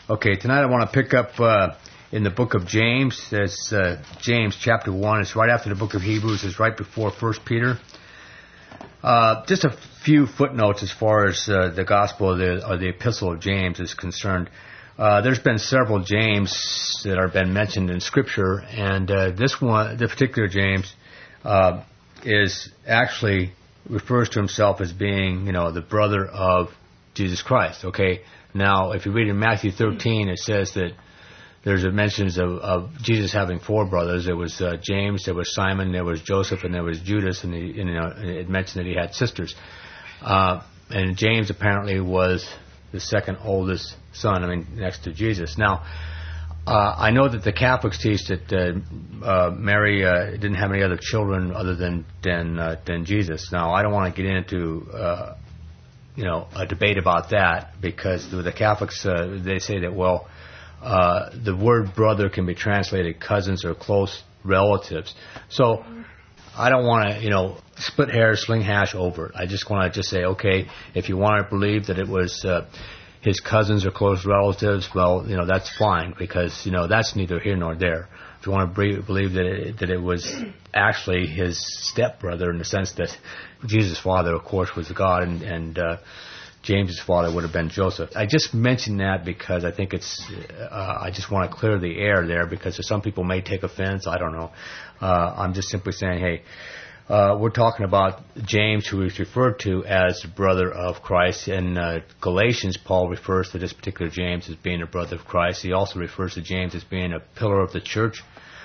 Okay, tonight I want to pick up in the book of James. It's James chapter 1. It's right after the book of Hebrews. It's right before 1 Peter. Just a few footnotes as far as the gospel or the epistle of James is concerned. There's been several James that have been mentioned in Scripture, and this one, the particular James, is actually refers to himself as being, the brother of Jesus Christ. Okay. Now, if you read in Matthew 13, it says that there's mentions of Jesus having four brothers. There was James, there was Simon, there was Joseph, and there was Judas, and it mentioned that he had sisters. And James apparently was the second oldest son, next to Jesus. Now, I know that the Catholics teach that Mary didn't have any other children other than Jesus. Now, I don't want to get into a debate about that, because the Catholics, they say that, the word brother can be translated cousins or close relatives. So I don't want to, split hairs, sling hash over it. I just want to say, okay, if you want to believe that it was his cousins or close relatives, that's fine, because, that's neither here nor there. If you want to believe that it was actually his stepbrother, in the sense that Jesus' father, of course, was God, and James's father would have been Joseph. I just mentioned that because I think I just want to clear the air there, because some people may take offense. I don't know. I'm just simply saying, hey, we're talking about James, who is referred to as the brother of Christ. In Galatians, Paul refers to this particular James as being a brother of Christ. He also refers to James as being a pillar of the church.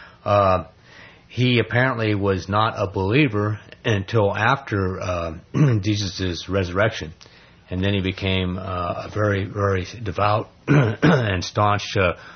He apparently was not a believer until after Jesus' resurrection. And then he became a very, very devout and staunch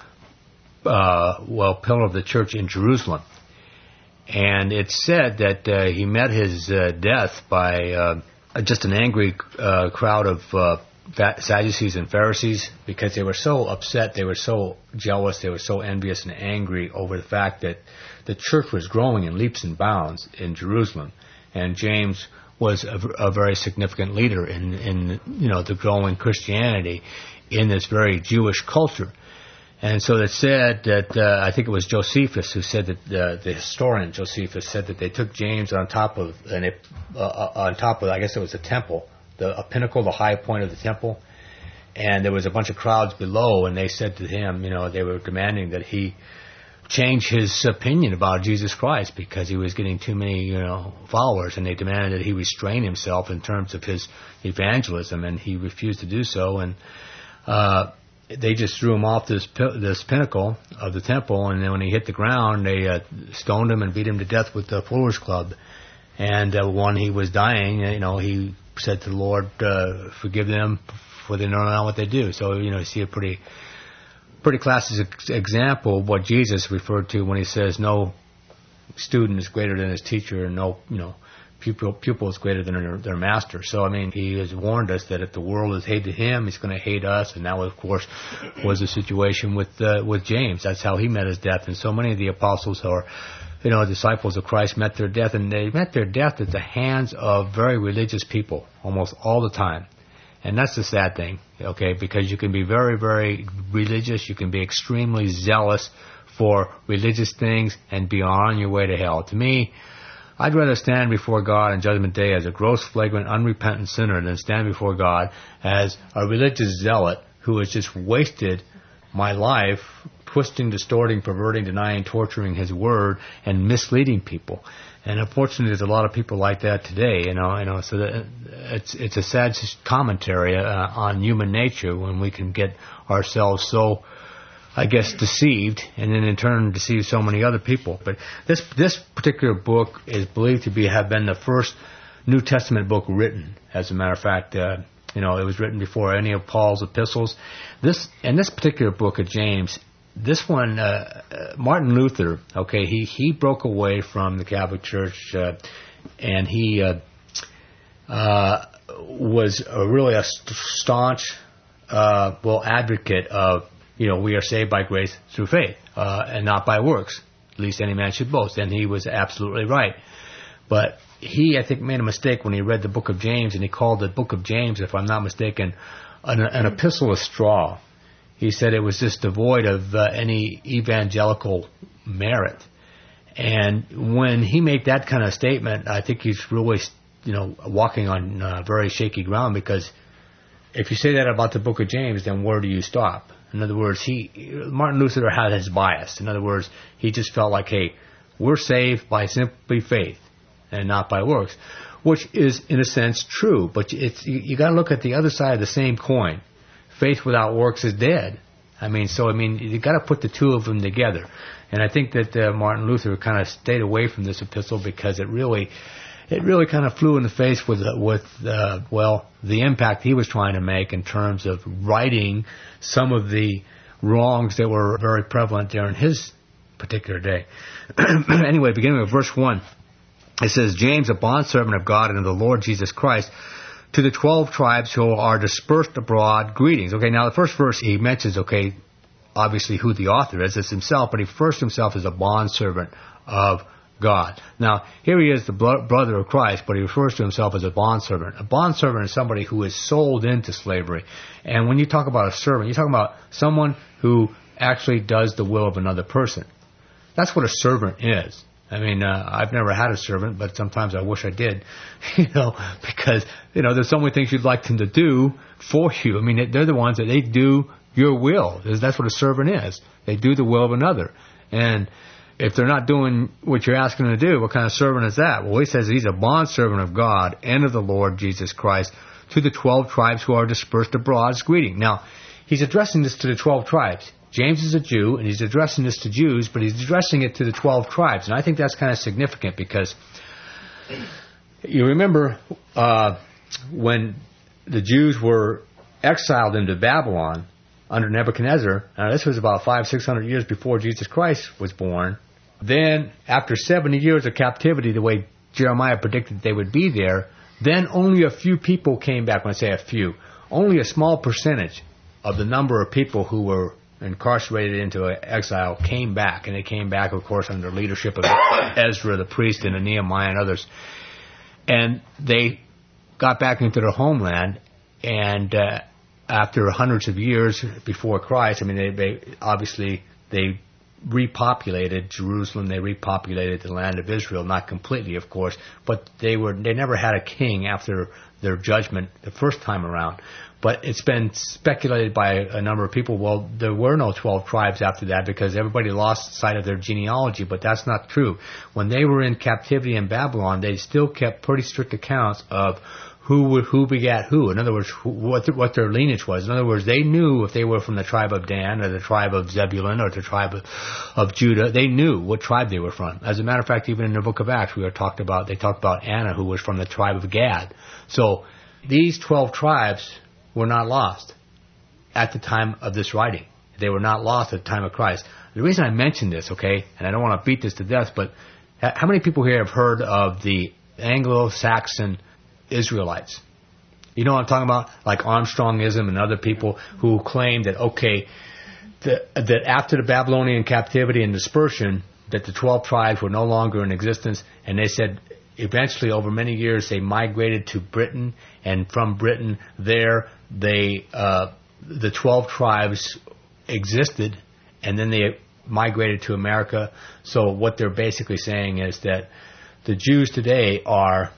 pillar of the church in Jerusalem. And it's said that he met his death by just an angry crowd of Sadducees and Pharisees, because they were so upset, they were so jealous, they were so envious and angry over the fact that the church was growing in leaps and bounds in Jerusalem. And James was a very significant leader in the growing Christianity in this very Jewish culture. And so it said that, I think it was Josephus who said that, the historian Josephus said that they took James on top of, I guess it was a temple, a pinnacle, the high point of the temple. And there was a bunch of crowds below, and they said to him, they were demanding that he change his opinion about Jesus Christ, because he was getting too many, followers, and they demanded that he restrain himself in terms of his evangelism, and he refused to do so. And, they just threw him off this pinnacle of the temple, and then when he hit the ground, they stoned him and beat him to death with the fuller's club. And when he was dying, he said to the Lord, "Forgive them, for they know not what they do." So you see a pretty classic example of what Jesus referred to when he says, "No student is greater than his teacher, and no pupil is greater than their master." So, he has warned us that if the world has hated him, he's going to hate us. And that, of course, was the situation with James. That's how he met his death. And so many of the apostles or, disciples of Christ met their death. And they met their death at the hands of very religious people almost all the time. And that's the sad thing, okay, because you can be very, very religious. You can be extremely zealous for religious things and be on your way to hell. To me, I'd rather stand before God on Judgment Day as a gross, flagrant, unrepentant sinner than stand before God as a religious zealot who has just wasted my life twisting, distorting, perverting, denying, torturing His Word, and misleading people. And unfortunately, there's a lot of people like that today, so that it's a sad commentary on human nature when we can get ourselves so, I guess, deceived, and then in turn deceive so many other people. But this particular book is believed to have been the first New Testament book written. As a matter of fact, it was written before any of Paul's epistles. This particular book of James, this one, Martin Luther, okay, he broke away from the Catholic Church, and he was really a staunch, advocate of, we are saved by grace through faith, and not by works. At least any man should boast. And he was absolutely right. But he, I think, made a mistake when he read the book of James, and he called the book of James, if I'm not mistaken, an epistle of straw. he said it was just devoid of any evangelical merit. And when he made that kind of statement, I think he's really, walking on very shaky ground, because if you say that about the book of James, then where do you stop? In other words, Martin Luther had his bias. In other words, he just felt like, hey, we're saved by simply faith and not by works, which is, in a sense, true. But you got to look at the other side of the same coin. Faith without works is dead. You got to put the two of them together. And I think that Martin Luther kind of stayed away from this epistle because it really kind of flew in the face with the impact he was trying to make in terms of righting some of the wrongs that were very prevalent during his particular day. Anyway, beginning with verse 1, it says, James, a bondservant of God and of the Lord Jesus Christ, to the 12 tribes who are dispersed abroad, greetings. Okay, now the first verse he mentions, obviously who the author is. It's himself, but he refers to himself as a bondservant of God. Now, here he is, the brother of Christ, but he refers to himself as a bondservant. A bondservant is somebody who is sold into slavery. And when you talk about a servant, you're talking about someone who actually does the will of another person. That's what a servant is. I've never had a servant, but sometimes I wish I did, because, there's so many things you'd like them to do for you. They're the ones that they do your will. That's what a servant is. They do the will of another. And if they're not doing what you're asking them to do, what kind of servant is that? Well, he says he's a bondservant of God and of the Lord Jesus Christ to the 12 tribes who are dispersed abroad. Greeting. Now, he's addressing this to the 12 tribes. James is a Jew, and he's addressing this to Jews, but he's addressing it to the 12 tribes. And I think that's kind of significant because you remember when the Jews were exiled into Babylon under Nebuchadnezzar. Now, this was about 500-600 years before Jesus Christ was born. Then, after 70 years of captivity, the way Jeremiah predicted they would be there, then only a few people came back. When I say a few, only a small percentage of the number of people who were incarcerated into exile came back. And they came back, of course, under the leadership of Ezra the priest and Nehemiah and others. And they got back into their homeland, and after hundreds of years before Christ, they repopulated Jerusalem. They repopulated the land of Israel, not completely, of course, but they never had a king after their judgment the first time around. But it's been speculated by a number of people, well, there were no 12 tribes after that because everybody lost sight of their genealogy, but that's not true. When they were in captivity in Babylon, they still kept pretty strict accounts of who begat who. In other words, what their lineage was. In other words, they knew if they were from the tribe of Dan or the tribe of Zebulun or the tribe of Judah. They knew what tribe they were from. As a matter of fact, even in the book of Acts, they talked about Anna, who was from the tribe of Gad. So these 12 tribes were not lost at the time of this writing. They were not lost at the time of Christ. The reason I mention this, and I don't want to beat this to death, but how many people here have heard of the Anglo-Saxon Israelites? You know what I'm talking about? Like Armstrongism and other people who claim that, that after the Babylonian captivity and dispersion, that the 12 tribes were no longer in existence, and they said eventually over many years they migrated to Britain, and from Britain the 12 tribes existed, and then they migrated to America. So what they're basically saying is that the Jews today are,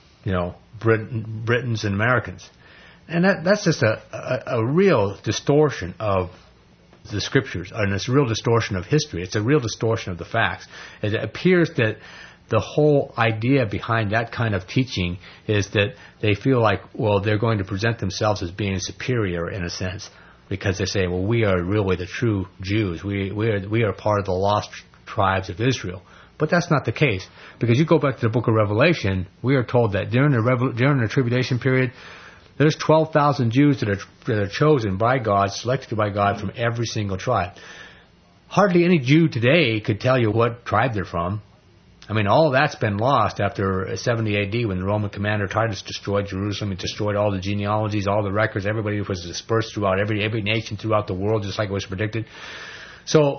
Britons and Americans. And that's just a real distortion of the scriptures, and it's a real distortion of history. It's a real distortion of the facts. It appears that the whole idea behind that kind of teaching is that they feel like, they're going to present themselves as being superior in a sense, because they say, we are really the true Jews. We are part of the lost tribes of Israel. But that's not the case, because you go back to the book of Revelation, we are told that during the tribulation period, there's 12,000 Jews that are chosen by God, selected by God from every single tribe. Hardly any Jew today could tell you what tribe they're from. All of that's been lost after 70 AD when the Roman commander Titus destroyed Jerusalem. He destroyed all the genealogies, all the records. Everybody was dispersed throughout every nation throughout the world, just like it was predicted. So,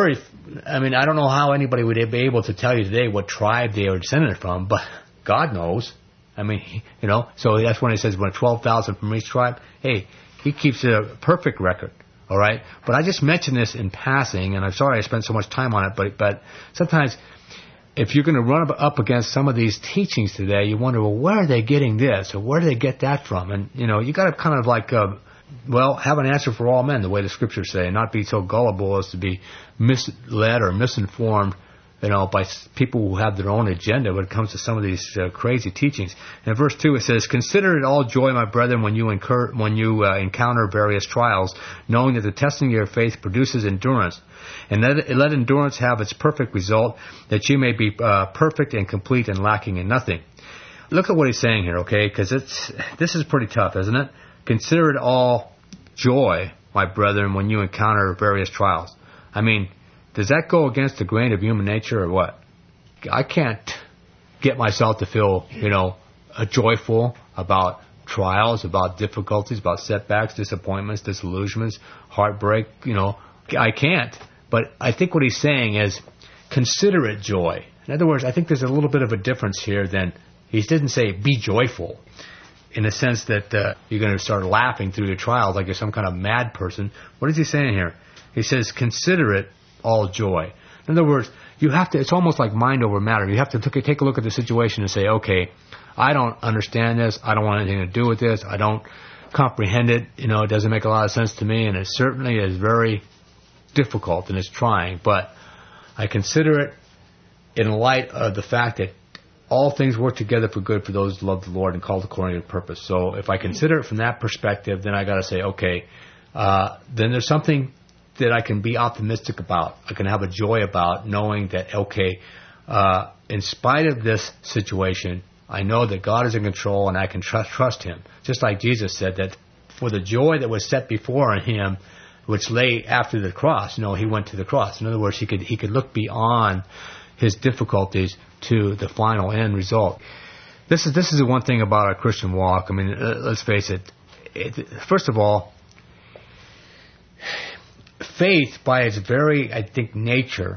I don't know how anybody would be able to tell you today what tribe they are descended from, but God knows. So that's when it says when 12,000 from each tribe, he keeps a perfect record All right? But I just mentioned this in passing, and I'm sorry I spent so much time on it, but sometimes if you're going to run up against some of these teachings today, you wonder, well, where are they getting this, or where do they get that from? And, you got to kind of like, have an answer for all men, the way the Scriptures say, and not be so gullible as to be misled or misinformed, by people who have their own agenda when it comes to some of these crazy teachings. And in verse 2 it says, "Consider it all joy, my brethren, when you encounter various trials, knowing that the testing of your faith produces endurance. And let endurance have its perfect result, that you may be perfect and complete and lacking in nothing." Look at what he's saying here, okay? Because this is pretty tough, isn't it? Consider it all joy, my brethren, when you encounter various trials. I mean, does that go against the grain of human nature or what? I can't get myself to feel, joyful about trials, about difficulties, about setbacks, disappointments, disillusionments, heartbreak. I can't. But I think what he's saying is consider it joy. In other words, I think there's a little bit of a difference here than he didn't say be joyful in the sense that you're going to start laughing through your trials like you're some kind of mad person. What is he saying here? He says consider it all joy. In other words, it's almost like mind over matter. You have to take a look at the situation and say, okay, I don't understand this. I don't want anything to do with this. I don't comprehend it. It doesn't make a lot of sense to me, and it certainly is very difficult and it's trying. But I consider it in light of the fact that all things work together for good for those who love the Lord and called according to purpose. So if I consider it from that perspective, then I got to say, okay, then there's something that I can be optimistic about. I can have a joy about knowing that, okay, in spite of this situation, I know that God is in control and I can trust Him. Just like Jesus said that for the joy that was set before Him, which lay after the cross, He went to the cross. In other words, He could look beyond His difficulties to the final end result. This is the one thing about our Christian walk. I mean, let's face it. First of all, faith, by its very, I think, nature,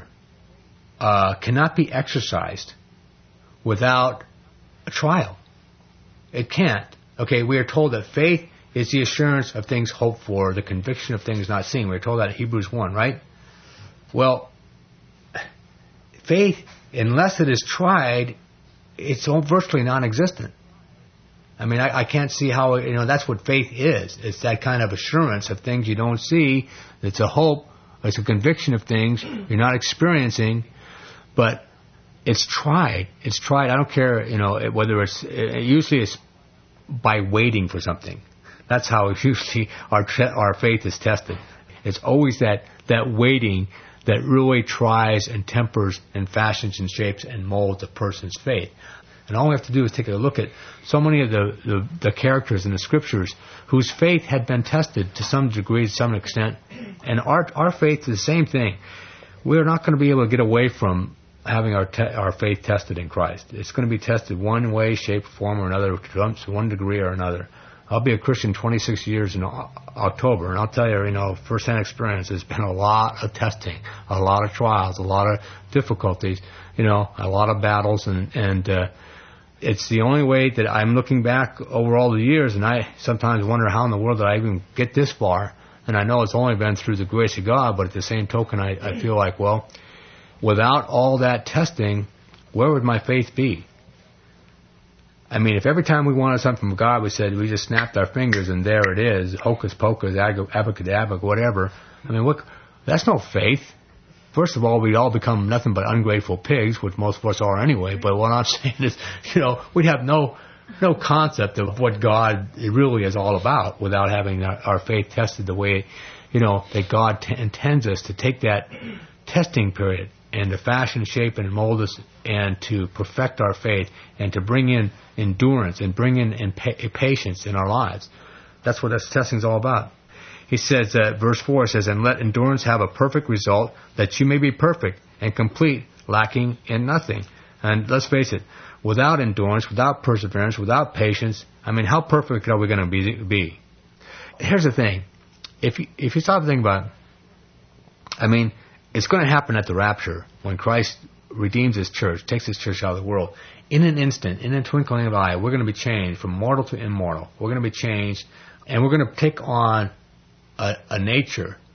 cannot be exercised without a trial. It can't. Okay, we are told that faith is the assurance of things hoped for, the conviction of things not seen. We're told that in Hebrews 1, right? Well, faith, unless it is tried, it's virtually non-existent. I mean, I can't see how, that's what faith is. It's that kind of assurance of things you don't see. It's a hope. It's a conviction of things you're not experiencing, but it's tried. It's tried. I don't care, whether usually it's by waiting for something. That's how usually our faith is tested. It's always that waiting that really tries and tempers and fashions and shapes and molds a person's faith. And all we have to do is take a look at so many of the characters in the Scriptures whose faith had been tested to some degree, to some extent. And our faith is the same thing. We're not going to be able to get away from having our faith tested in Christ. It's going to be tested one way, shape, form, or another, to one degree or another. I'll be a Christian 26 years in October, and I'll tell you, first-hand experience, there's been a lot of testing, a lot of trials, a lot of difficulties, a lot of battles, and it's the only way that I'm looking back over all the years, and I sometimes wonder how in the world did I even get this far. And I know it's only been through the grace of God, but at the same token, I feel like, well, without all that testing, where would my faith be? I mean, if every time we wanted something from God, we just snapped our fingers and there it is, hocus pocus, abracadabra, whatever. I mean, that's no faith. First of all, we'd all become nothing but ungrateful pigs, which most of us are anyway. But what I'm saying is, we'd have no concept of what God really is all about without having our faith tested the way, that God intends us to take that testing period and to fashion, shape, and mold us and to perfect our faith and to bring in endurance and bring in patience in our lives. That's what this testing is all about. He says, verse 4 says, "And let endurance have a perfect result, that you may be perfect and complete, lacking in nothing." And let's face it, without endurance, without perseverance, without patience, I mean, how perfect are we going to be? Here's the thing. If you stop to think about it, I mean, it's going to happen at the rapture when Christ redeems His church, takes His church out of the world. In an instant, in a twinkling of an eye, we're going to be changed from mortal to immortal. We're going to be changed, and we're going to take on a nature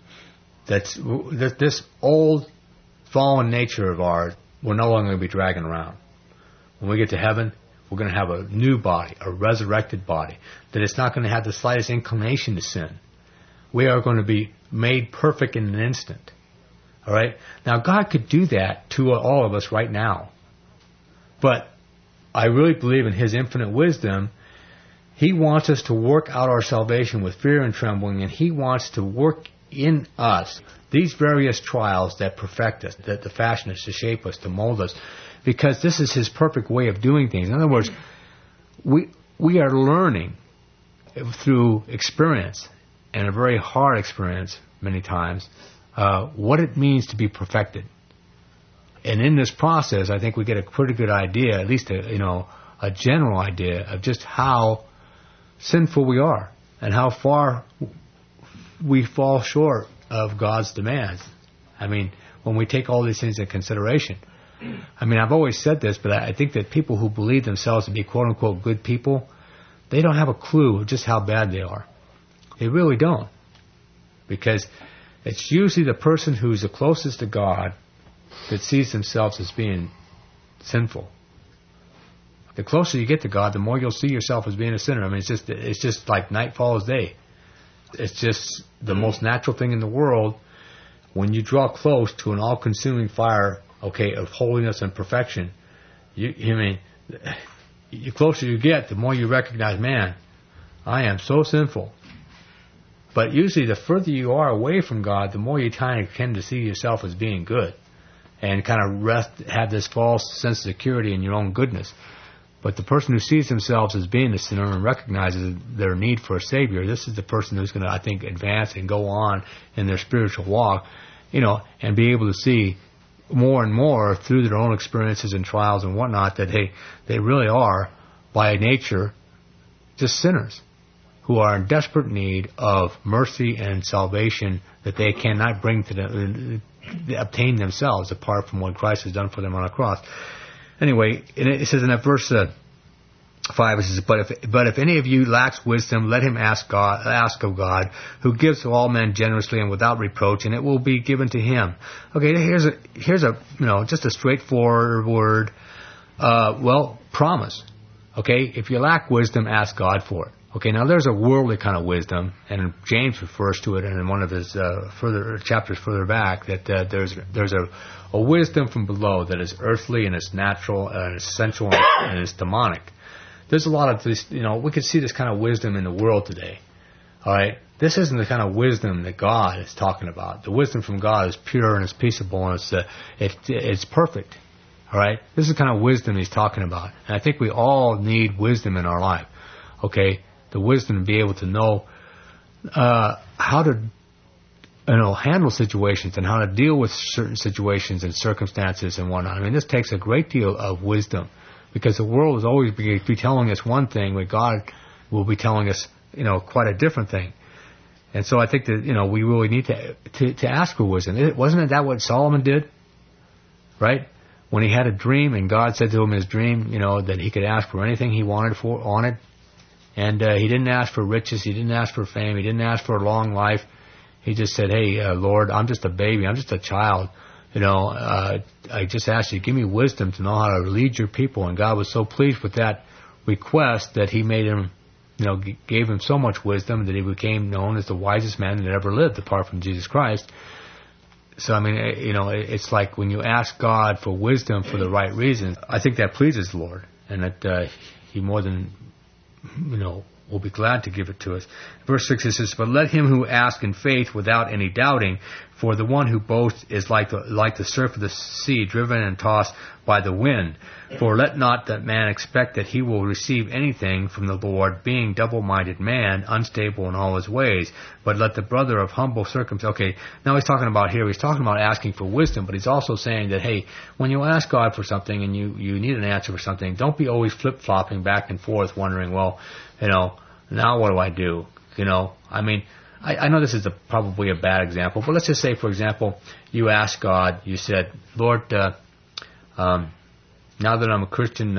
that this old fallen nature of ours, we're no longer going to be dragging around. When we get to heaven, we're going to have a new body, a resurrected body, that it's not going to have the slightest inclination to sin. We are going to be made perfect in an instant. All right? Now, God could do that to all of us right now. But I really believe in His infinite wisdom. He wants us to work out our salvation with fear and trembling, and He wants to work in us these various trials that perfect us, that fashion us, to shape us, to mold us, because this is His perfect way of doing things. In other words, we are learning through experience, and a very hard experience many times, what it means to be perfected. And in this process, I think we get a pretty good idea, at least a general idea of just how sinful we are and how far we fall short of God's demands. I mean, when we take all these things into consideration. I mean, I've always said this, but I think that people who believe themselves to be quote-unquote good people, they don't have a clue of just how bad they are. They really don't. Because it's usually the person who's the closest to God that sees themselves as being sinful. The closer you get to God, the more you'll see yourself as being a sinner. I mean, it's just like night follows day. It's just the most natural thing in the world. When you draw close to an all-consuming fire, of holiness and perfection, the closer you get, the more you recognize, man, I am so sinful. But usually the further you are away from God, the more you kind of tend to see yourself as being good and kind of have this false sense of security in your own goodness. But the person who sees themselves as being a sinner and recognizes their need for a Savior, this is the person who's going to, I think, advance and go on in their spiritual walk, and be able to see more and more through their own experiences and trials and whatnot that, hey, they really are, by nature, just sinners who are in desperate need of mercy and salvation that they cannot bring to them, obtain themselves apart from what Christ has done for them on the cross. Anyway, it says in that verse 5, it says, But if any of you lacks wisdom, let him ask of God, who gives to all men generously and without reproach, and it will be given to him. Okay, here's a just a straightforward word. Promise. Okay, if you lack wisdom, ask God for it. Okay, now there's a worldly kind of wisdom, and James refers to it in one of his chapters further back, that there's a wisdom from below that is earthly and it's natural and it's sensual and it's demonic. There's a lot of this, we can see this kind of wisdom in the world today. All right, this isn't the kind of wisdom that God is talking about. The wisdom from God is pure and it's peaceable and it's perfect. All right, this is the kind of wisdom He's talking about, and I think we all need wisdom in our life. Okay. The wisdom to be able to know how to handle situations and how to deal with certain situations and circumstances and whatnot. I mean, this takes a great deal of wisdom, because the world is always be telling us one thing, but God will be telling us quite a different thing. And so I think that we really need to ask for wisdom. Wasn't that what Solomon did? Right? When he had a dream and God said to him in his dream, that he could ask for anything he wanted on it. And he didn't ask for riches. He didn't ask for fame. He didn't ask for a long life. He just said, hey, Lord, I'm just a baby. I'm just a child. I just asked you to give me wisdom to know how to lead your people. And God was so pleased with that request that He made him, gave him so much wisdom that he became known as the wisest man that ever lived, apart from Jesus Christ. So, I mean, it's like when you ask God for wisdom for the right reasons, I think that pleases the Lord, and that He more than will be glad to give it to us. Verse 6 it says, But let him who asks in faith without any doubting, for the one who boasts is like the surf of the sea, driven and tossed by the wind. For let not that man expect that he will receive anything from the Lord, being double-minded man, unstable in all his ways. But let the brother of humble circumstance... Okay, now he's talking about asking for wisdom, but he's also saying that, hey, when you ask God for something and you need an answer for something, don't be always flip-flopping back and forth, wondering, well, now what do I do? I mean, I know this is probably a bad example, but let's just say, for example, you ask God, you said, Lord, now that I'm a Christian,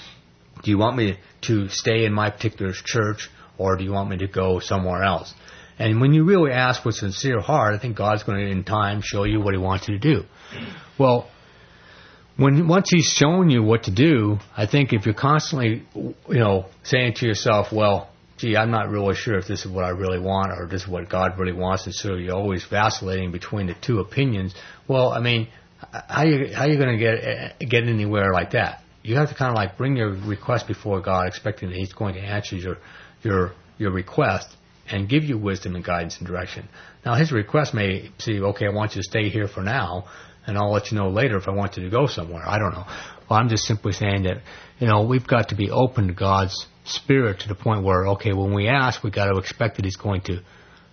do you want me to stay in my particular church, or do you want me to go somewhere else? And when you really ask with sincere heart, I think God's going to, in time, show you what He wants you to do. Well, once He's shown you what to do, I think if you're constantly, saying to yourself, well, gee, I'm not really sure if this is what I really want or this is what God really wants, and so you're always vacillating between the two opinions. Well, I mean, how you going to get anywhere like that? You have to kind of like bring your request before God, expecting that He's going to answer your request and give you wisdom and guidance and direction. Now, His request may say, okay, I want you to stay here for now, and I'll let you know later if I want you to go somewhere. I don't know. Well, I'm just simply saying that, we've got to be open to God's Spirit to the point where, okay, when we ask, we've got to expect that He's going to,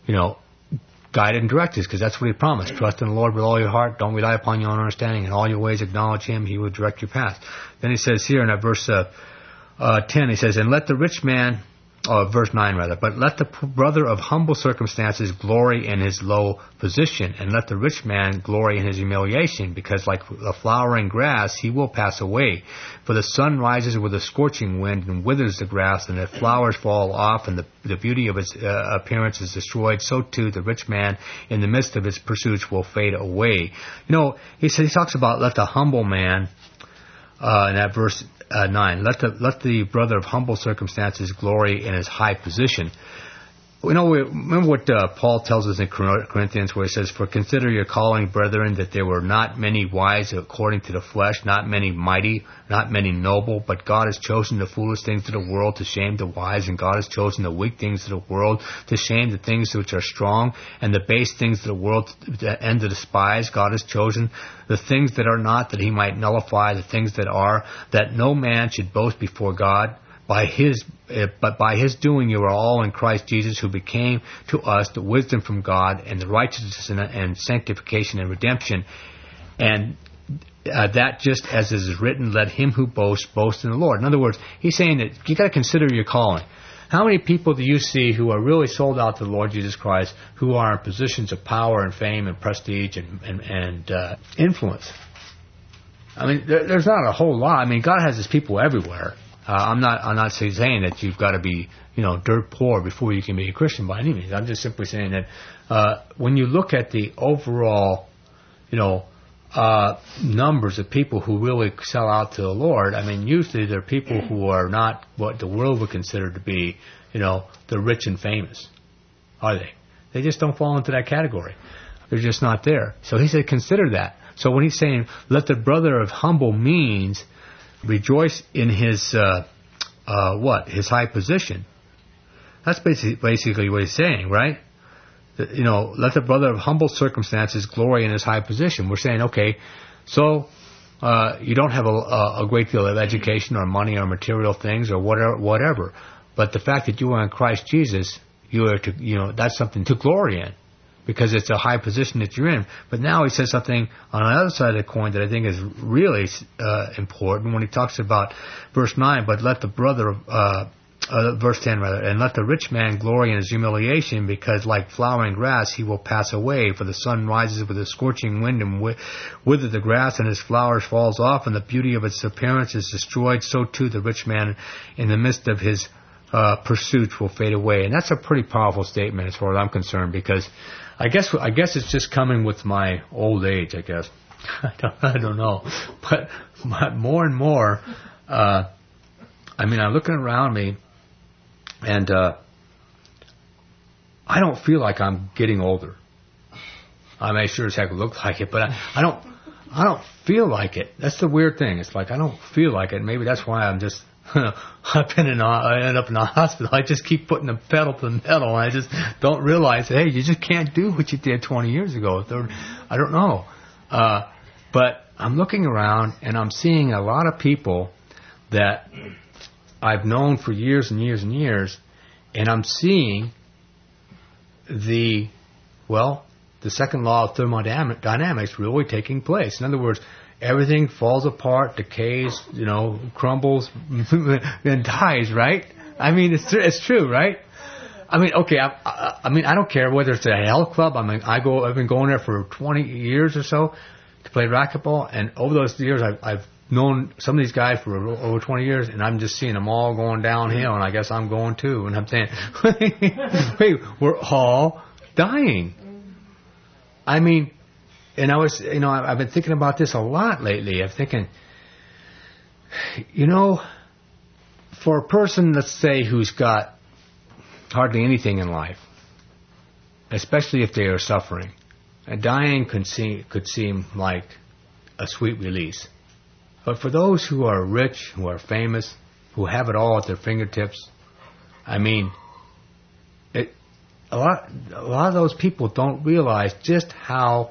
guide and direct us, because that's what He promised. Trust in the Lord with all your heart. Don't rely upon your own understanding. In all your ways acknowledge Him. He will direct your path. Then He says here in that verse 10, He says, and let the rich man... verse 9 rather, but let the brother of humble circumstances glory in his low position, and let the rich man glory in his humiliation, because like a flowering grass he will pass away. For the sun rises with a scorching wind and withers the grass, and the flowers fall off, and the beauty of its appearance is destroyed. So too the rich man in the midst of his pursuits will fade away. He talks about let the humble man, in that verse 9, let the brother of humble circumstances glory in his high position. Remember what Paul tells us in Corinthians, where he says, for consider your calling, brethren, that there were not many wise according to the flesh, not many mighty, not many noble, but God has chosen the foolish things of the world to shame the wise, and God has chosen the weak things of the world to shame the things which are strong, and the base things of the world and to despise. God has chosen the things that are not, that He might nullify the things that are, that no man should boast before God. But by His doing you are all in Christ Jesus, who became to us the wisdom from God and the righteousness and sanctification and redemption. And that just as is written, let him who boasts boast in the Lord. In other words, He's saying that you got to consider your calling. How many people do you see who are really sold out to the Lord Jesus Christ, who are in positions of power and fame and prestige and influence? I mean, there's not a whole lot. I mean, God has His people everywhere. I'm not saying that you've got to be, dirt poor before you can be a Christian by any means. I'm just simply saying that when you look at the overall, numbers of people who really sell out to the Lord, I mean, usually they're people who are not what the world would consider to be, the rich and famous, are they? They just don't fall into that category. They're just not there. So He said, consider that. So when He's saying, let the brother of humble means rejoice in his his high position. That's basically what He's saying, right? Let the brother of humble circumstances glory in his high position. We're saying, okay, so you don't have a great deal of education or money or material things or whatever, but the fact that you are in Christ Jesus, you are to, that's something to glory in, because it's a high position that you're in. But now He says something on the other side of the coin that I think is really important when He talks about verse 9, but let the brother, verse 10 rather, and let the rich man glory in his humiliation, because like flowering grass he will pass away. For the sun rises with a scorching wind and wither the grass, and his flowers falls off, and the beauty of its appearance is destroyed. So too the rich man in the midst of his pursuits will fade away. And that's a pretty powerful statement as far as I'm concerned, because I guess it's just coming with my old age, I guess. I don't know. But more and more, I'm looking around me, and I don't feel like I'm getting older. I mean, I sure as heck look like it, but I don't feel like it. That's the weird thing. It's like I don't feel like it. Maybe that's why I'm just... I end up in the hospital. I just keep putting the pedal to the metal, and I just don't realize, hey, you just can't do what you did 20 years ago. I don't know. But I'm looking around, and I'm seeing a lot of people that I've known for years and years and years, and I'm seeing the second law of thermodynamics really taking place. In other words, everything falls apart, decays, crumbles, and dies, right? I mean, it's true, right? I mean, okay, I don't care whether it's a health club. I've been going there for 20 years or so to play racquetball, and over those years, I've known some of these guys for over 20 years, and I'm just seeing them all going downhill, and I guess I'm going too. And I'm saying, wait, we're all dying. I mean, and I've been thinking about this a lot lately. I'm thinking, for a person, let's say, who's got hardly anything in life, especially if they are suffering, dying could seem like a sweet release. But for those who are rich, who are famous, who have it all at their fingertips, I mean, a lot of those people don't realize just how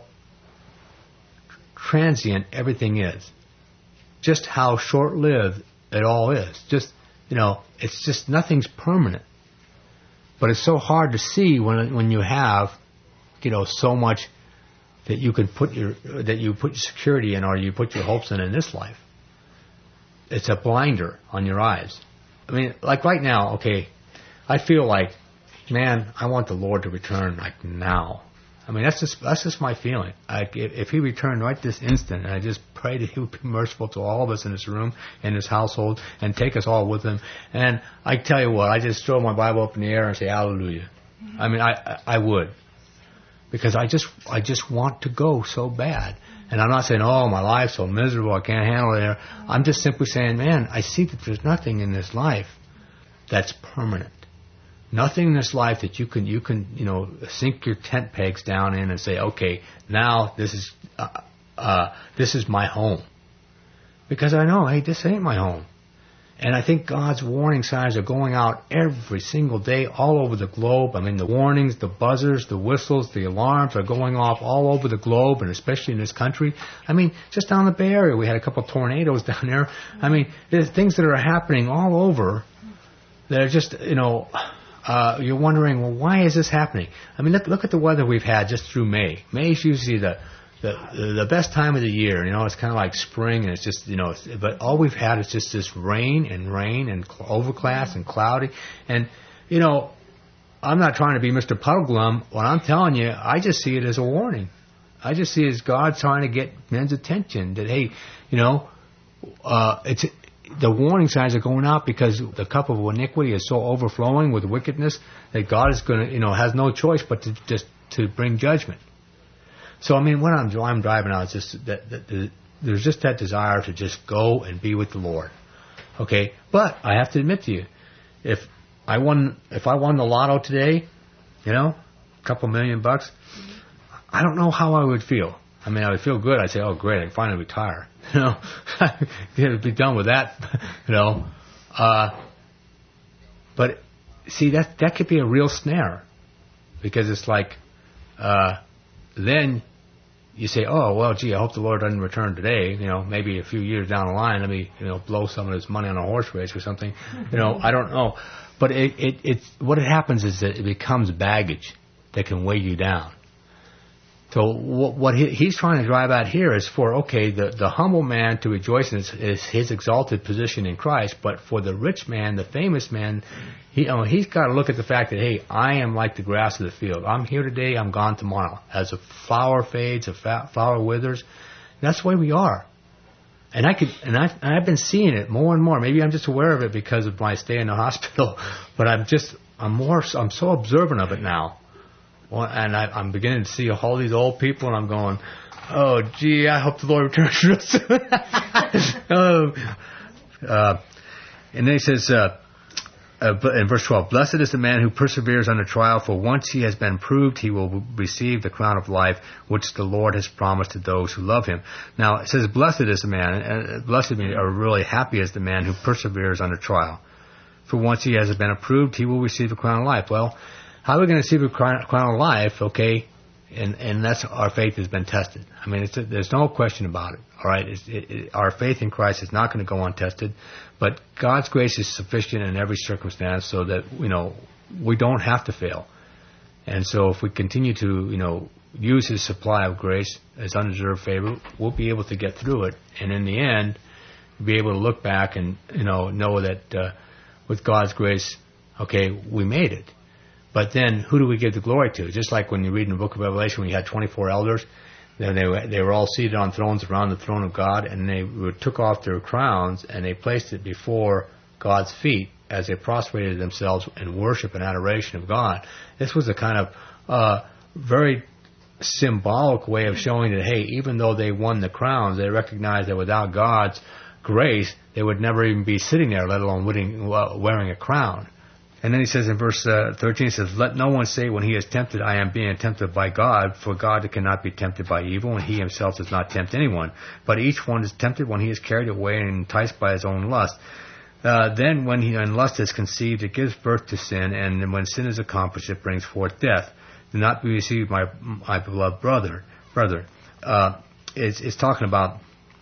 transient everything is, just how short-lived it all is. It's just nothing's permanent. But it's so hard to see when you have, so much that you can put your security in, or you put your hopes in this life. It's a blinder on your eyes. I mean, like right now, okay, I feel like, man, I want the Lord to return like now. I mean, that's just my feeling. If He returned right this instant, and I just pray that He would be merciful to all of us in this room, in this household, and take us all with Him. And I tell you what, I just throw my Bible up in the air and say, hallelujah. I mean, I would. Because I just want to go so bad. And I'm not saying, oh, my life's so miserable, I can't handle it. I'm just simply saying, man, I see that there's nothing in this life that's permanent. Nothing in this life that you can sink your tent pegs down in and say, okay, now this is my home. Because I know, hey, this ain't my home. And I think God's warning signs are going out every single day all over the globe. I mean, the warnings, the buzzers, the whistles, the alarms are going off all over the globe, and especially in this country. I mean, just down the Bay Area, we had a couple of tornadoes down there. I mean, there's things that are happening all over that are just, you're wondering, well, why is this happening? I mean, look at the weather we've had just through May. May is usually the best time of the year. It's kind of like spring, and it's just, but all we've had is just this rain and overcast and cloudy. And, I'm not trying to be Mr. Puddleglum. What I'm telling you, I just see it as a warning. I just see it as God trying to get men's attention that, hey, it's the warning signs are going out because the cup of iniquity is so overflowing with wickedness that God is going to, has no choice but to bring judgment. So, I mean, when I'm driving out, it's just that there's just that desire to just go and be with the Lord. Okay? But I have to admit to you, if I won the lotto today, a couple $1,000,000, I don't know how I would feel. I mean, I would feel good. I'd say, oh, great, I can finally retire. Be done with that, But, see, that could be a real snare. Because it's like, then you say, oh, well, gee, I hope the Lord doesn't return today. Maybe a few years down the line, let me, blow some of this money on a horse race or something. I don't know. But what happens is that it becomes baggage that can weigh you down. So what he's trying to drive at here is for, okay, the humble man to rejoice in his exalted position in Christ, but for the rich man, the famous man, he's got to look at the fact that, hey, I am like the grass of the field. I'm here today, I'm gone tomorrow. As a flower fades, a flower withers. That's the way we are. And I've been seeing it more and more. Maybe I'm just aware of it because of my stay in the hospital, but I'm so observant of it now. Well, and I'm beginning to see all these old people, and I'm going, oh, gee, I hope the Lord returns real soon. And then he says, in verse 12, blessed is the man who perseveres under trial, for once he has been proved, he will receive the crown of life, which the Lord has promised to those who love him. Now, it says, blessed is the man, and blessed or really happy is the man who perseveres under trial. For once he has been approved, he will receive a crown of life. Well, how are we going to receive a crown of life, okay? And that's our faith has been tested. I mean, there's no question about it, all right? Our faith in Christ is not going to go untested, but God's grace is sufficient in every circumstance so that, we don't have to fail. And so if we continue to, use His supply of grace as undeserved favor, we'll be able to get through it. And in the end, be able to look back and, know that with God's grace, okay, we made it. But then, who do we give the glory to? Just like when you read in the book of Revelation when you had 24 elders, Then they were all seated on thrones around the throne of God, and they took off their crowns and they placed it before God's feet as they prostrated themselves in worship and adoration of God. This was a kind of very symbolic way of showing that, hey, even though they won the crowns, they recognized that without God's grace, they would never even be sitting there, let alone wearing a crown. And then he says in verse 13, he says, let no one say when he is tempted, I am being tempted by God, for God cannot be tempted by evil, and he himself does not tempt anyone. But each one is tempted when he is carried away and enticed by his own lust. Then when lust is conceived, it gives birth to sin, and when sin is accomplished, it brings forth death. Do not be deceived, my beloved brother. It's talking about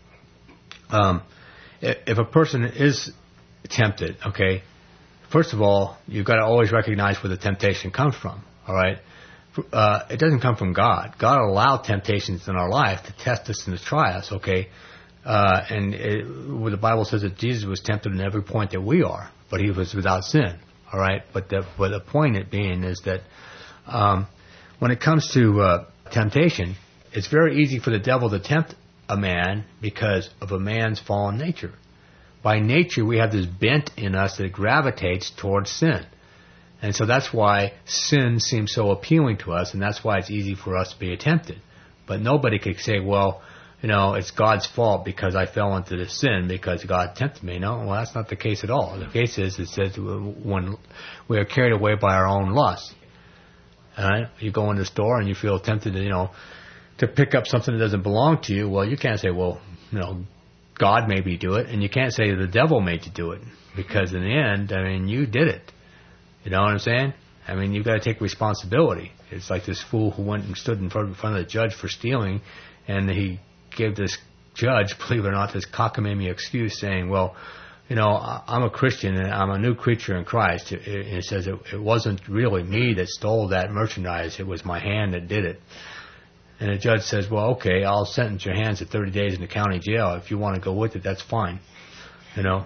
if a person is tempted, okay, first of all, you've got to always recognize where the temptation comes from, all right? It doesn't come from God. God allowed temptations in our life to test us and to try us, okay? Where the Bible says that Jesus was tempted in every point that we are, but he was without sin, all right? But the point it being is that when it comes to temptation, it's very easy for the devil to tempt a man because of a man's fallen nature. By nature, we have this bent in us that gravitates towards sin. And so that's why sin seems so appealing to us, and that's why it's easy for us to be tempted. But nobody could say, well, it's God's fault because I fell into this sin because God tempted me. No, well, that's not the case at all. The case is, it says when we are carried away by our own lust. You go in the store and you feel tempted to pick up something that doesn't belong to you. Well, you can't say, well, God made me do it, and you can't say the devil made you do it, because in the end, you did it. You know what I'm saying? You've got to take responsibility. It's like this fool who went and stood in front of the judge for stealing, and he gave this judge, believe it or not, this cockamamie excuse saying, well, I'm a Christian and I'm a new creature in Christ. It says it wasn't really me that stole that merchandise. It was my hand that did it. And the judge says, well, okay, I'll sentence your hands to 30 days in the county jail. If you want to go with it, that's fine. So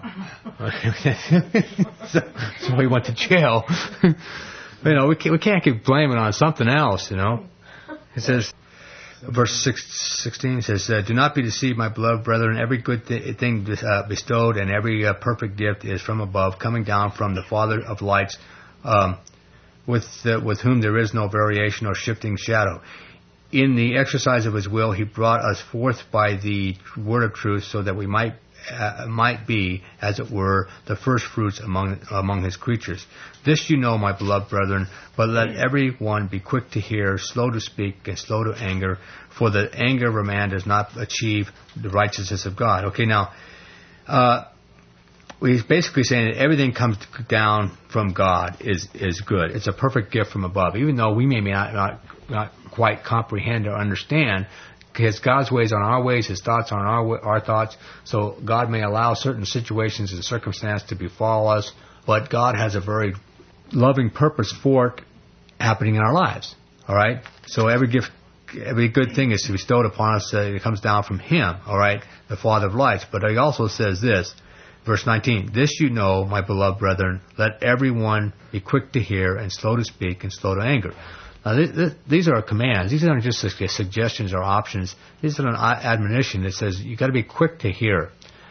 he went to jail. We can't keep blaming on something else, It says, verse 16 says, do not be deceived, my beloved brethren. Every good thing bestowed and every perfect gift is from above, coming down from the Father of lights, with whom there is no variation or shifting shadow. In the exercise of his will, he brought us forth by the word of truth, so that we might be, as it were, the first fruits among his creatures. This you know, my beloved brethren, but let every one be quick to hear, slow to speak, and slow to anger, for the anger of a man does not achieve the righteousness of God. Okay, now, he's basically saying that everything comes down from God is good. It's a perfect gift from above, even though we may not quite comprehend or understand, because God's ways aren't our ways, his thoughts aren't our thoughts. So God may allow certain situations and circumstances to befall us, but God has a very loving purpose for it happening in our lives. All right? So every gift, every good thing is bestowed upon us. It comes down from him, all right, the Father of lights. But he also says this, verse 19, this you know, my beloved brethren, let everyone be quick to hear and slow to speak and slow to anger. Now, these are commands. These aren't just suggestions or options. These are an admonition that says you've got to be quick to hear.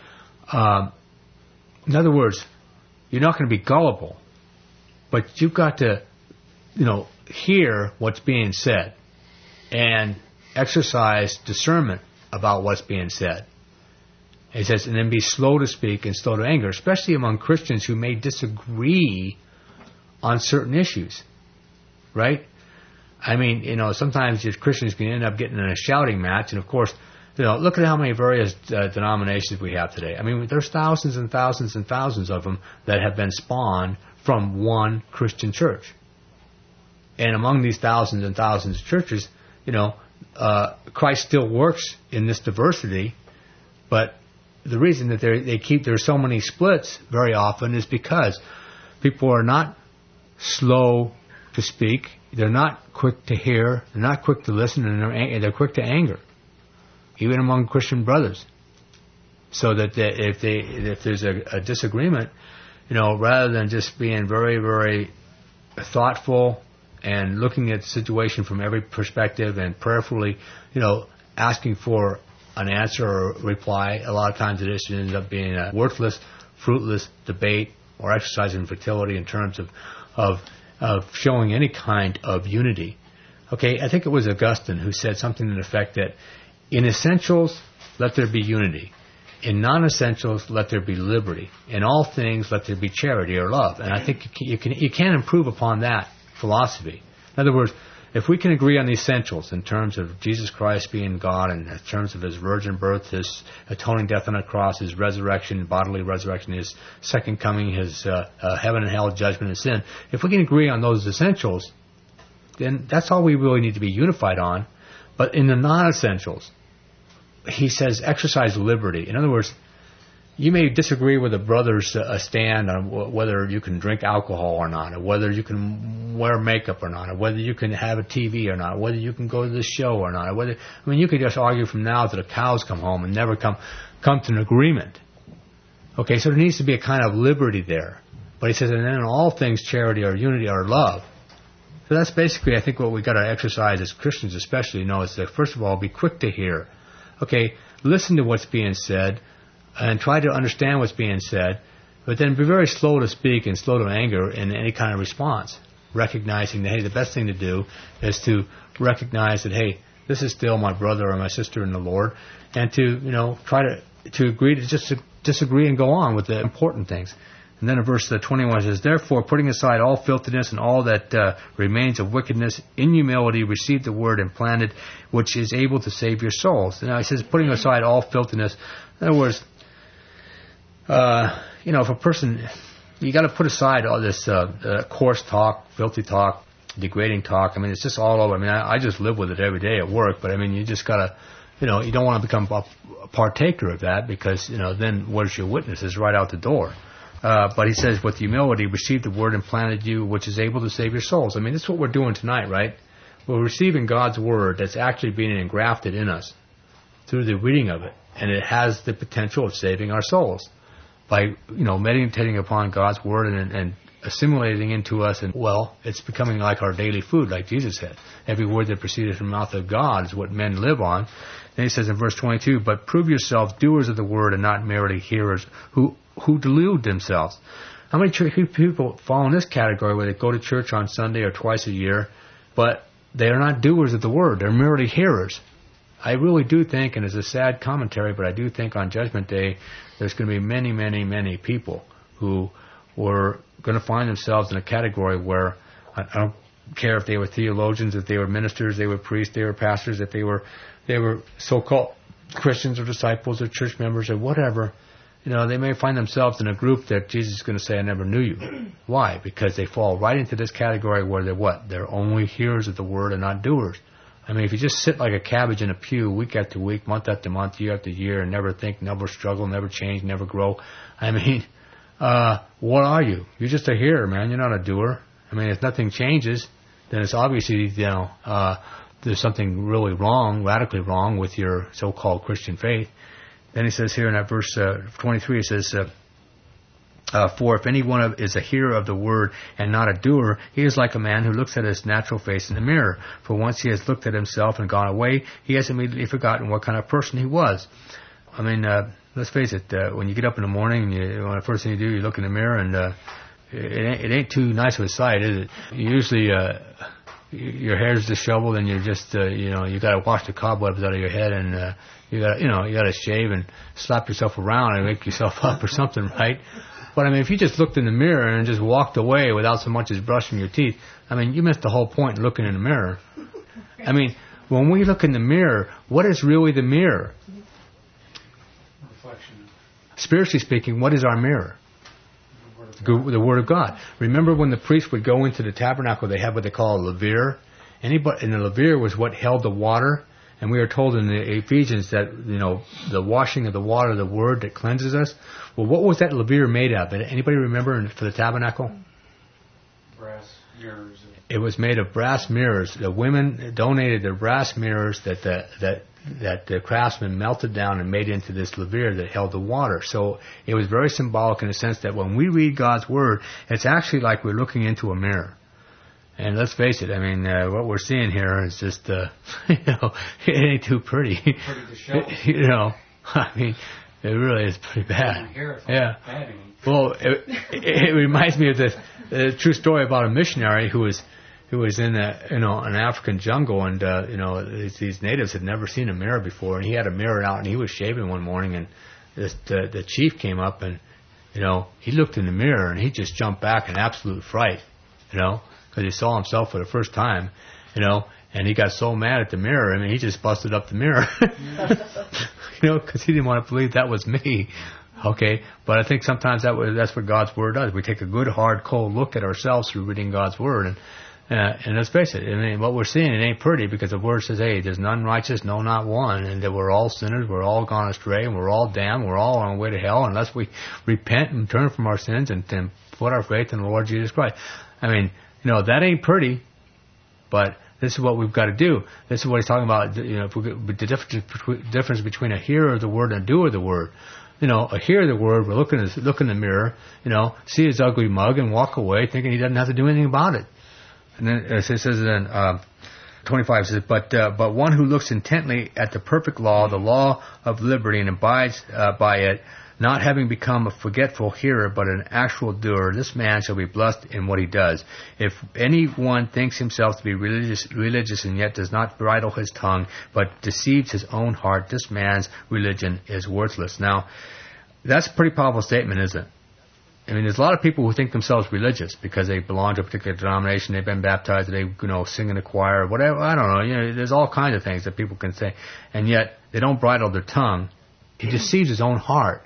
In other words, you're not going to be gullible, but you've got to, hear what's being said and exercise discernment about what's being said. He says, and then be slow to speak and slow to anger, especially among Christians who may disagree on certain issues, right? Sometimes Christians can end up getting in a shouting match, and of course, look at how many various denominations we have today. There's thousands and thousands and thousands of them that have been spawned from one Christian church. And among these thousands and thousands of churches, Christ still works in this diversity, but the reason that there's so many splits very often is because people are not slow to speak. They're not quick to hear. They're not quick to listen, and they're quick to anger, even among Christian brothers. So that if there's a disagreement, rather than just being very, very thoughtful and looking at the situation from every perspective and prayerfully, asking for an answer or reply. A lot of times it just ends up being a worthless, fruitless debate or exercise in fertility in terms of showing any kind of unity. Okay, I think it was Augustine who said something to the effect that in essentials, let there be unity. In non-essentials, let there be liberty. In all things, let there be charity or love. And I think you can improve upon that philosophy. In other words, if we can agree on the essentials in terms of Jesus Christ being God, and in terms of His virgin birth, His atoning death on the cross, His resurrection, bodily resurrection, His second coming, His heaven and hell judgment and sin, if we can agree on those essentials, then that's all we really need to be unified on. But in the non-essentials, he says exercise liberty. In other words, you may disagree with a brother's stand on whether you can drink alcohol or not, or whether you can wear makeup or not, or whether you can have a TV or not, or whether you can go to the show or not, or whether, I mean, you could just argue from now till the cows come home and never come to an agreement. Okay, so there needs to be a kind of liberty there. But he says, and then in all things, charity or unity or love. So that's basically, I think, what we've got to exercise as Christians especially, is that, first of all, be quick to hear. Okay, listen to what's being said and try to understand what's being said, but then be very slow to speak and slow to anger in any kind of response, recognizing that, hey, the best thing to do is to recognize that, hey, this is still my brother or my sister in the Lord, and to, try to agree to just to disagree and go on with the important things. And then in verse 21 it says, therefore, putting aside all filthiness and all that remains of wickedness, in humility receive the word implanted, which is able to save your souls. Now he says, putting aside all filthiness. In other words, if a person, you got to put aside all this coarse talk, filthy talk, degrading talk. I mean, it's just all over. I mean, I just live with it every day at work, but I mean, you just got to, you don't want to become a partaker of that because, then where's your witnesses right out the door? But he says, with humility, receive the word implanted you, which is able to save your souls. I mean, that's what we're doing tonight, right? We're receiving God's word that's actually being engrafted in us through the reading of it. And it has the potential of saving our souls by, meditating upon God's word and assimilating into us. And, well, it's becoming like our daily food, like Jesus said. Every word that proceeded from the mouth of God is what men live on. Then he says in verse 22, but prove yourselves doers of the word and not merely hearers who delude themselves. How many people fall in this category where they go to church on Sunday or twice a year, but they are not doers of the word. They're merely hearers. I really do think, and it's a sad commentary, but I do think on Judgment Day there's going to be many, many, many people who were going to find themselves in a category where, I don't care if they were theologians, if they were ministers, they were priests, they were pastors, if they were so-called Christians or disciples or church members or whatever, they may find themselves in a group that Jesus is going to say, I never knew you. Why? Because they fall right into this category where they're what? They're only hearers of the word and not doers. I mean, if you just sit like a cabbage in a pew week after week, month after month, year after year, and never think, never struggle, never change, never grow, I mean, what are you? You're just a hearer, man. You're not a doer. I mean, if nothing changes, then it's obviously, there's something really wrong, radically wrong with your so-called Christian faith. Then he says here in that verse 23, it says, for if anyone is a hearer of the word and not a doer, he is like a man who looks at his natural face in the mirror. For once he has looked at himself and gone away, he has immediately forgotten what kind of person he was. I mean, let's face it, when you get up in the morning, the first thing you do, you look in the mirror, and it ain't too nice of a sight, is it? Usually, your hair's disheveled, and you're just, you got to wash the cobwebs out of your head, and you got to shave and slap yourself around and make yourself up or something, right? But I mean, if you just looked in the mirror and just walked away without so much as brushing your teeth, I mean, you missed the whole point in looking in the mirror. I mean, when we look in the mirror, what is really the mirror? Reflection. Spiritually speaking, what is our mirror? The Word of God. Remember when the priest would go into the tabernacle, they had what they call a laver. And the laver was what held the water. And we are told in the Ephesians that, the washing of the water of the Word that cleanses us. Well, what was that laver made of? Anybody remember for the tabernacle? Brass mirrors. It was made of brass mirrors. The women donated their brass mirrors that the craftsmen melted down and made into this laver that held the water. So it was very symbolic in the sense that when we read God's Word, it's actually like we're looking into a mirror. And let's face it, I mean, what we're seeing here is just, it ain't too pretty. Pretty to show. I mean, it really is pretty bad. Yeah. Bad. Well, it reminds me of the true story about a missionary who was in an African jungle, and these natives had never seen a mirror before, and he had a mirror out, and he was shaving one morning, and the chief came up, and he looked in the mirror, and he just jumped back in absolute fright, because he saw himself for the first time, and he got so mad at the mirror, I mean, he just busted up the mirror, because he didn't want to believe that was me. Okay, but I think sometimes that's what God's Word does. We take a good, hard, cold look at ourselves through reading God's Word, and let's face it, I mean, what we're seeing, it ain't pretty, because the Word says, hey, there's none righteous, no, not one, and that we're all sinners, we're all gone astray, and we're all damned, we're all on our way to hell, unless we repent and turn from our sins and put our faith in the Lord Jesus Christ. I mean, that ain't pretty, but this is what we've got to do. This is what he's talking about, if the difference between a hearer of the Word and a doer of the Word. A hearer of the Word will look in the mirror, see his ugly mug and walk away thinking he doesn't have to do anything about it. And then it says in 25, it says, but one who looks intently at the perfect law, the law of liberty, and abides by it, not having become a forgetful hearer, but an actual doer, this man shall be blessed in what he does. If anyone thinks himself to be religious and yet does not bridle his tongue, but deceives his own heart, this man's religion is worthless. Now, that's a pretty powerful statement, isn't it? I mean, there's a lot of people who think themselves religious because they belong to a particular denomination, they've been baptized, they sing in a choir, whatever. I don't know. There's all kinds of things that people can say, and yet they don't bridle their tongue. He deceives his own heart.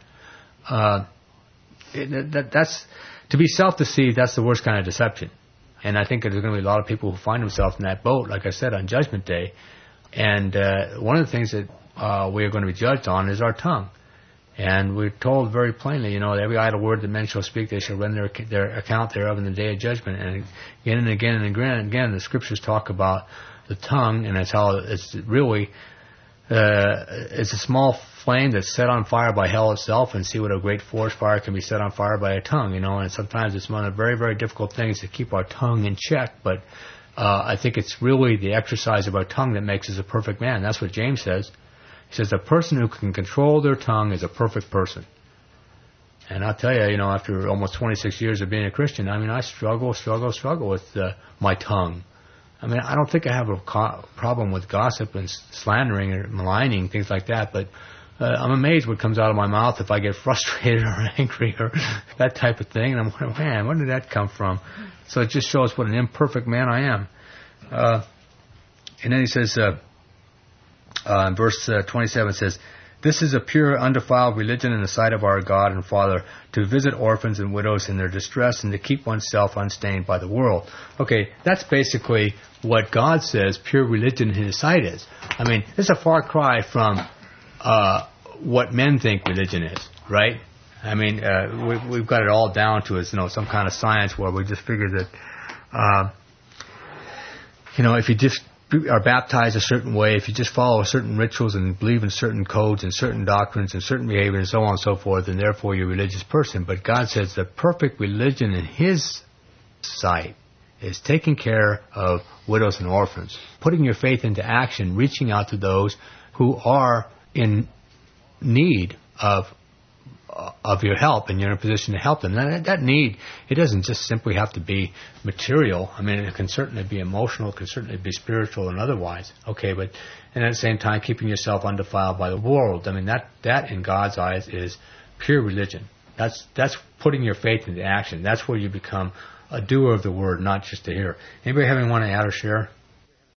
That's to be self-deceived. That's the worst kind of deception. And I think there's going to be a lot of people who find themselves in that boat, like I said, on Judgment Day. And one of the things that we are going to be judged on is our tongue. And we're told very plainly, every idle word that men shall speak, they shall render their account thereof in the day of judgment. And again and again and again, the Scriptures talk about the tongue, and that's how it's really it's a small flame that's set on fire by hell itself, and see what a great forest fire can be set on fire by a tongue, and sometimes it's one of the very, very difficult things to keep our tongue in check, but I think it's really the exercise of our tongue that makes us a perfect man. That's what James says. He says, a person who can control their tongue is a perfect person. And I'll tell you, after almost 26 years of being a Christian, I mean, I struggle with my tongue. I mean, I don't think I have a problem with gossip and slandering or maligning, things like that, but I'm amazed what comes out of my mouth if I get frustrated or angry or that type of thing. And I'm wondering, man, where did that come from? So it just shows what an imperfect man I am. And then he says, in verse 27, it says, this is a pure, undefiled religion in the sight of our God and Father, to visit orphans and widows in their distress and to keep oneself unstained by the world. Okay, that's basically what God says pure religion in His sight is. I mean, it's a far cry from what men think religion is, right? I mean, we've got it all down to some kind of science where we just figure that, if you just are baptized a certain way, if you just follow certain rituals and believe in certain codes and certain doctrines and certain behavior and so on and so forth, and therefore you're a religious person. But God says the perfect religion in His sight is taking care of widows and orphans, putting your faith into action, reaching out to those who are in need of your help, and you're in a position to help them. That need, it doesn't just simply have to be material. I mean, it can certainly be emotional, it can certainly be spiritual and otherwise. Okay, but and at the same time, keeping yourself undefiled by the world. I mean, that in God's eyes is pure religion. That's putting your faith into action. That's where you become a doer of the word, not just a hearer. Anybody have anyone to add or share?